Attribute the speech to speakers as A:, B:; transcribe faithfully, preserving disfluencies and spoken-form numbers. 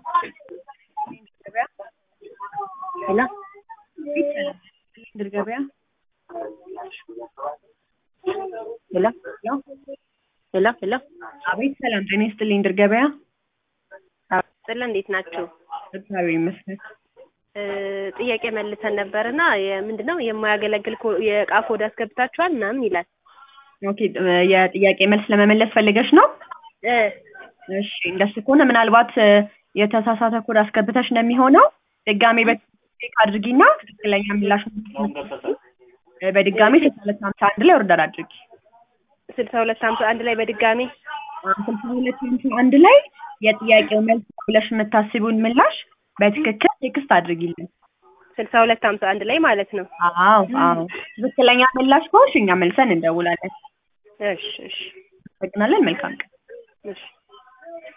A: ሄሎ
B: ድር ገበያ
A: ሄሎ ሄሎ ሄሎ
B: አቤት ሰላም ጤና ይስጥልኝ ድር ገበያ
A: አጥላ እንዴት ናችሁ?
B: እግዚአብሔር ይመስገን።
A: ጥያቄ መልሰን ነበርና ምንድነው የማያገለግል የዕቃ ኮድ አስገብታችኋል ምናምን ይላል።
B: ኦኬ የጥያቄ መልስ ለመመለስ ፈልገሽ ነው?
A: እ
B: እሺ እንደሱ ከሆነ ምናልባት የተሳሳተ ኮድ አስገብተሽ ነው የሚሆነው። ድጋሜ በቼክ አድርጊና ትክክለኛ ምላሽ በድጋሜ ስልሳ ሁለት ሃምሳ አንድ ላይ ኦርደር አድርጊ።
A: ስልሳ ሁለት ሃምሳ አንድ ላይ በድጋሜ
B: ስልሳ ሁለት ሃምሳ አንድ ላይ የጥያቄው መልስ ብለሽ የምታስቢውን ምላሽ በትክክል ቴክስት አድርጊልን።
A: ስልሳ ሁለት ሃምሳ አንድ ላይ ማለት ነው።
B: አዎ አዎ ትክክለኛ ምላሽ ከሆንሽ እኛ መልሰን እንደውላለን።
A: እሺ እሺ
B: ተገናለን። መልካም ቀን።
A: እሺ